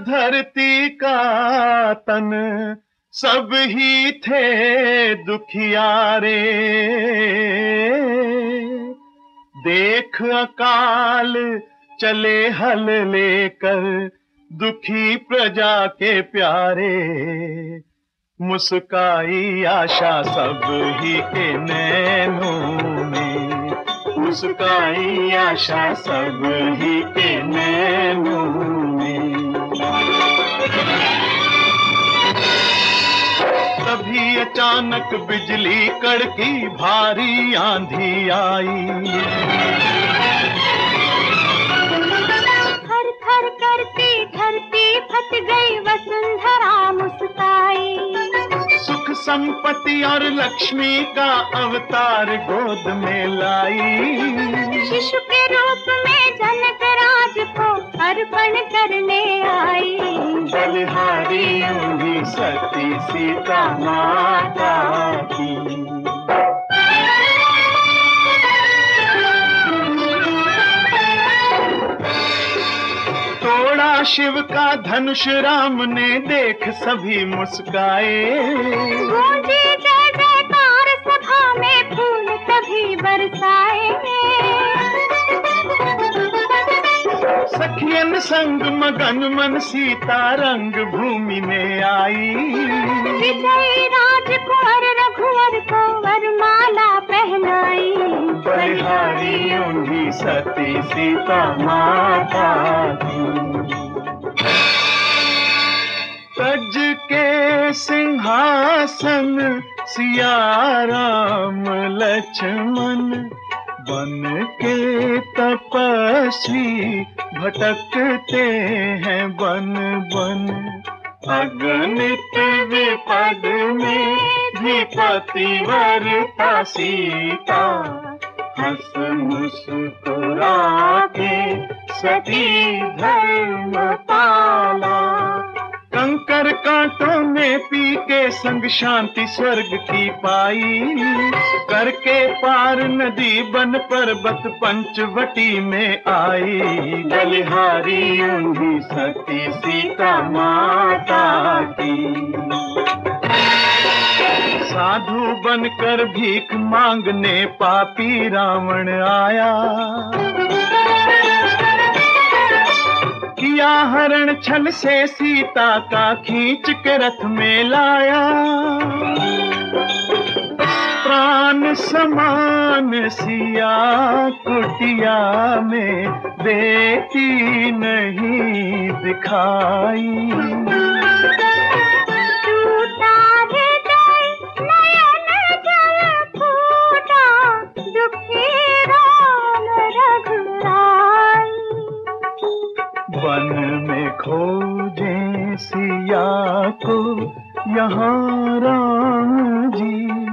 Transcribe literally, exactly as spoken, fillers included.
धरती का तन सब ही थे दुखियारे। देख अकाल चले हल लेकर दुखी प्रजा के प्यारे। मुस्काई आशा सब ही के नैनों में, मुस्काई आशा सब ही के नैनों में। तभी अचानक बिजली कड़की, भारी आंधी आई। थर थर करती धरती फट गई, वसुंधरा मुस्काई। सुख संपत्ति और लक्ष्मी का अवतार गोद में लाई। शिशु के रूप में जनक राज को अर्पण करने आई। बलिहारी हुई सती सीता माता की। तोड़ा शिव का धनुष राम ने, देख सभी मुस्काए। गूंजी जय जयकार सभा में, फूल तभी बरसाए। सखियन संग मगन मन सीता रंग भूमि में आई। विजयी राजकुंवर रघुवर को वरमाला पहनाई। बलिहारी हुई सती सीता माता की। तज के सिंहासन सिया राम लक्ष्मण, बन के तपस्वी भटकते हैं बन बन। अगणित विपद में भी पतिव्रता सीता, हंस मुस्कुरा के सती धर्म पाला। कंकर कांटों में पी के संग शांति स्वर्ग की पाई। करके पार नदी बन पर्वत पंचवटी में आई। बलिहारी हुई सती सीता माता की। साधु बनकर भीख मांगने पापी रावण आया। किया हरण छल से सीता का, खींच के रथ में लाया। प्राण समान सिया कुटिया में, बेटी नहीं दिखाई। वन में खोजें सिया को, यहाँ राम जी